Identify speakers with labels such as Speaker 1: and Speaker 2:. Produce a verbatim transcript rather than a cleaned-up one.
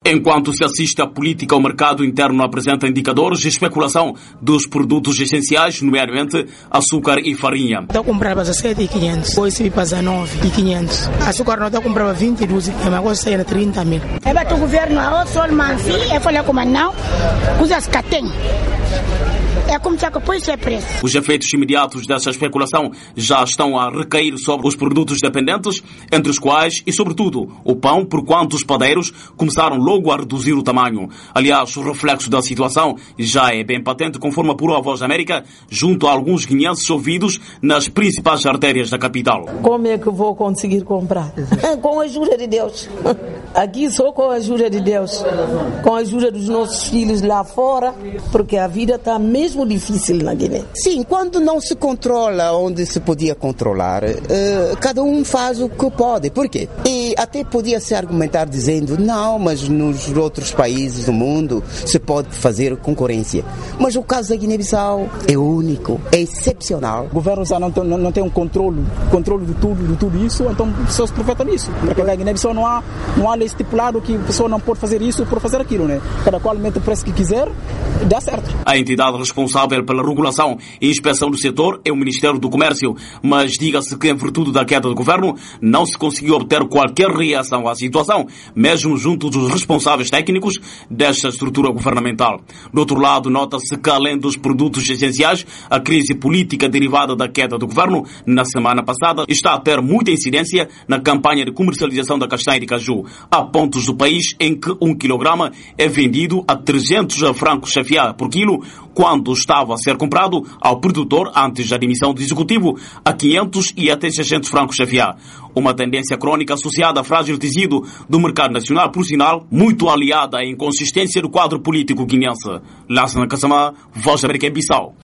Speaker 1: Enquanto se assiste à política, o mercado interno apresenta indicadores de especulação dos produtos essenciais, nomeadamente açúcar e farinha.
Speaker 2: Eu comprava dezessete mil e quinhentos, depois vi para dezenove mil e quinhentos. Açúcar não, eu comprava vinte e dois, mas agora sai a trinta mil.
Speaker 3: É para o governo, a outro manfi, é falar como não, coisas que tem. É como se põe esse preço.
Speaker 1: Os efeitos imediatos dessa especulação já estão a recair sobre os produtos dependentes, entre os quais, e sobretudo, o pão, porquanto os padeiros começaram logo a reduzir o tamanho. Aliás, o reflexo da situação já é bem patente, conforme apurou a Voz da América, junto a alguns guineenses ouvidos nas principais artérias da capital.
Speaker 4: Como é que vou conseguir comprar? Com a ajuda de Deus. Aqui só com a ajuda de Deus. Com a ajuda dos nossos filhos lá fora, porque a vida está mesmo difícil na Guiné.
Speaker 5: Sim, quando não se controla onde se podia controlar, uh, cada um faz o que pode. Por quê? E até podia se argumentar dizendo, não, mas nos outros países do mundo se pode fazer concorrência. Mas o caso da Guiné-Bissau é único, é excepcional.
Speaker 6: O governo já não tem, não, não tem um controle, controle de tudo, de tudo isso, então só se profeta nisso. Porque na Guiné-Bissau não há, não há lei estipulada que a pessoa não pode fazer isso por fazer aquilo, né? Cada qual mete o preço que quiser, dá certo.
Speaker 1: A entidade responsável pela regulação e inspeção do setor é o Ministério do Comércio, mas diga-se que, em virtude da queda do governo, não se conseguiu obter qualquer reação à situação, mesmo junto dos responsáveis técnicos desta estrutura governamental. Do outro lado, nota-se que, além dos produtos essenciais, a crise política derivada da queda do governo na semana passada está a ter muita incidência na campanha de comercialização da castanha de caju. Há pontos do país em que um quilograma é vendido a trezentos francos C F A por quilo, quando estava a ser comprado ao produtor antes da demissão do executivo a quinhentos e até seiscentos francos C F A. Uma tendência crônica associada a frágil tecido do mercado nacional, por sinal, muito aliada à inconsistência do quadro político guineense. Lassana Kassamá, Voz da América em Bissau.